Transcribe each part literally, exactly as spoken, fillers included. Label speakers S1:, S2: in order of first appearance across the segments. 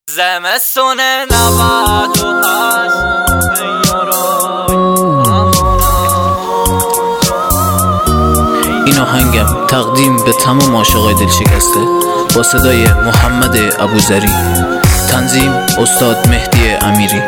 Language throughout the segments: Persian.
S1: زمستون نود و هشت
S2: این آهنگم تقدیم به تمام عاشقای دل شکسته با صدای محمد ابوذری، تنظیم استاد مهدی امیری.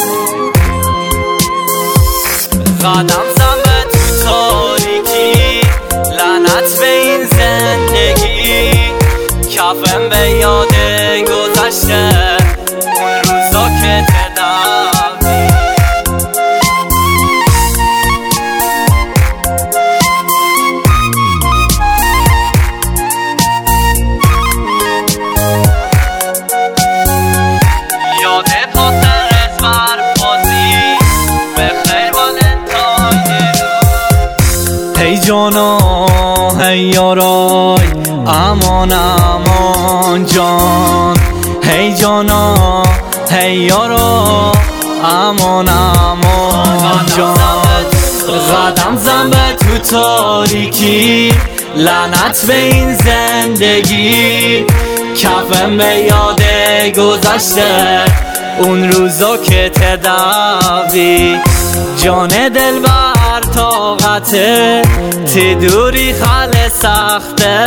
S1: قدم زن به تو تاریکی، لعنت به این زندگی، کفم به یاد گذشته اون روزا که تداوی. یاد پاسر ازبر بازی به خیر والنتاین رو. هی جانا هی یارای امان امان جان، هی جانا هی یارا امان امان جان. قدم زن به تو تاریکی، لعنت به این زندگی، کفم به یاد گذشته اون روزا که تداوی. جان دل بر طاقته تی دوری خل سخته،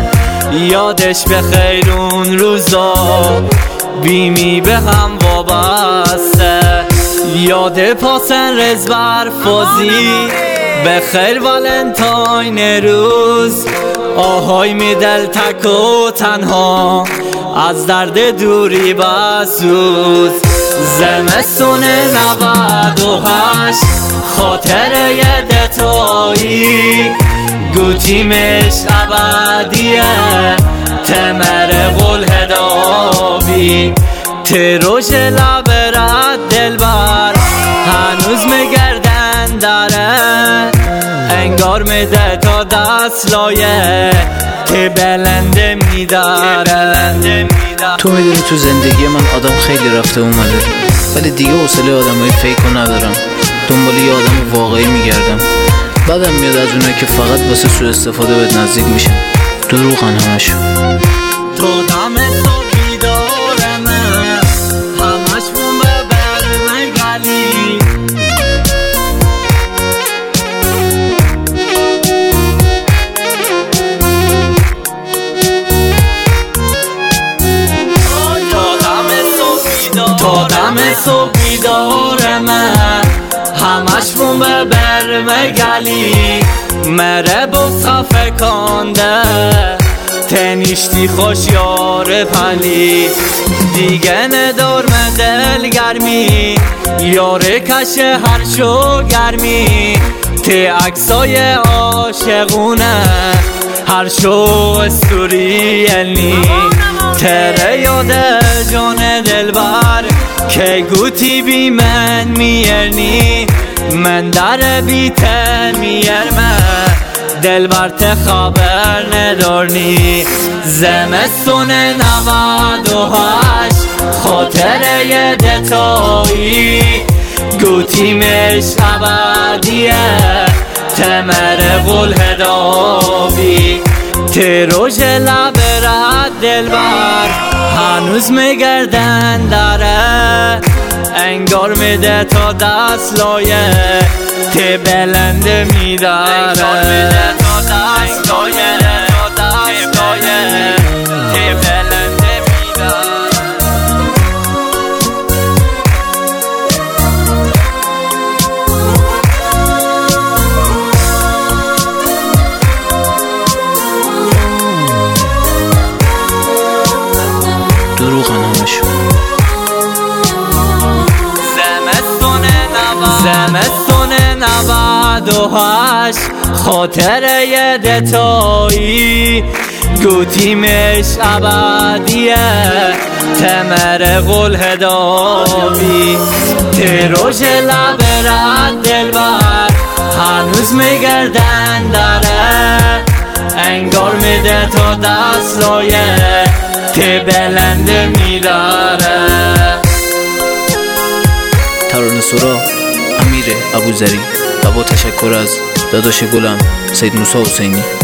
S1: یادش به خیر اون روزا بیمی به هم وابسته. یاد پاسن رز برفازی به خیر والنتاین روز، آهای می دل تک و تنها از درد دوری بسوز. زمستون نود و هشت خاطره دتایی، گوتیمش ابدیه تمر قل هدابی. تروش لبرد دلبر هنوز مگردن داره، انگار میده تا دست لایه که بلنده میداره.
S2: تو میدونی تو زندگی من آدم خیلی رفته اومده، ولی دیگه حوصله آدمای فیکو ندارم، دنبال یه آدم واقعی میگردم. بعدم میاد از اونایی که فقط واسه سوء استفاده بهت نزدیک میشن. دروغن همشون.
S1: تو دم تو بیدارمه، همش بوم ببرمه گلی. تا دم تو بیدارمه، همش بوم ببرمه گلی. مره بسخ فکانده تنیشتی خوش یار پلی، دیگه ندارم دل گرمی، یار کش هر شو گرمی. تی عکسای عاشقونه هر شو استوریلی، تره یاد جان دلبر که گوتی بی من میرنی. من در بیتن میرمه دلبر ته خبر ندارنی. زمستون نود و هشت خاطره دتایی، گوتیمش ابدیه تمر قل هدابی. تروش لبرد دلبر هنوز میگردن داره، انگار میده تا دست لایه تی بلنده میداره. انگار میده تا دست لایه تی بلنده میداره.
S2: دروغن همشون.
S1: زمستون نود و هشت خاطره دتایی، گوتیمش ابدیه تمر قل هدابی. تروش لبرد دلبر هنوز میگردن داره، انگار میده تا دست لایه تی بلنده میداره.
S2: ترانه سرا امیر ابوذری و با تشکر از داداش گلم سید موسی حسینی.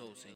S2: تا حسین.